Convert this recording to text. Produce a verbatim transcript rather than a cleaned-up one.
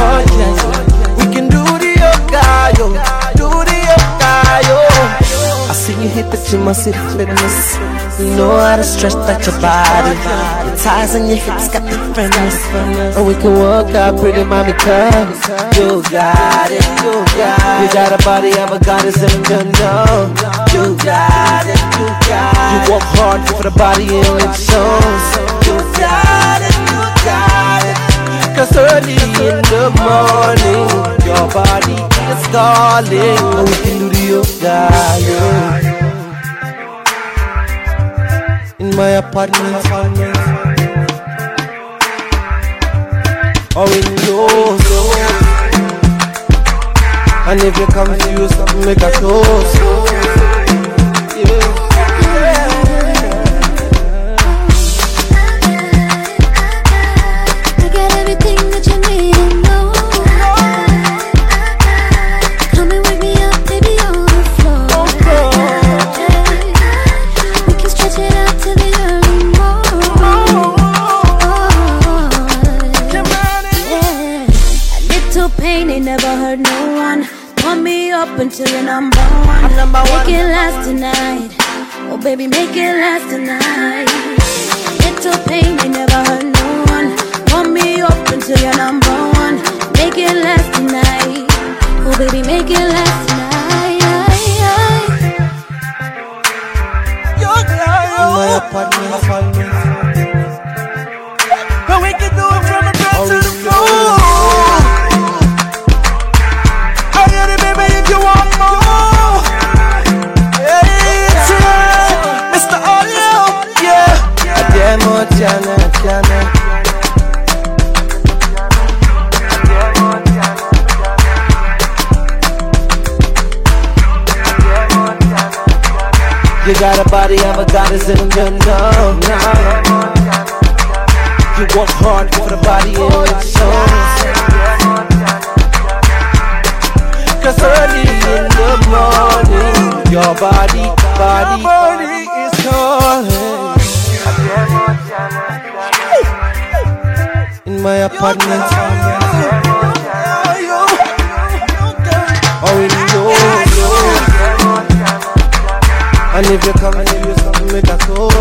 Oh yeah, we can do the yoga, yo, do the yoga, yo. I see you hit the gym, I see the fitness. You know how to stretch out your body. The ties on your hips got the friendness. And we can work out pretty mommy, cause you got it, you got it. You got a body of a goddess and you know. You got it, you got it. You work hard for the body and it shows. You got it, you got it. Cause early in the morning, your body is calling. And we can do the yoga, yeah. In my apartment, or in yours. And if you're confused, make a toast. Yeah. I got everything that you need and more. Come and wake me up, baby, on the floor. We can stretch it out till the early morning. Yeah. A little pain ain't never hurt no one. Pump me up until you're number one. I'm number one. Make it last tonight. Oh baby, make it last tonight. Little pain ain't never hurt no one. Pump me up until you're number one. Make it last tonight. Oh baby, make it last tonight. In my apartment, but we can do it from the ground to the floor. I got it, baby, if you want more. It's uh, Mister Olio, yeah. Ademo, Jana, Jana. You got a body of a goddess and you know. You work hard for the body and it shows. Cause early in the morning, your body, body, body is calling. In my apartment, or in yours. And if you come and give you something, make a call.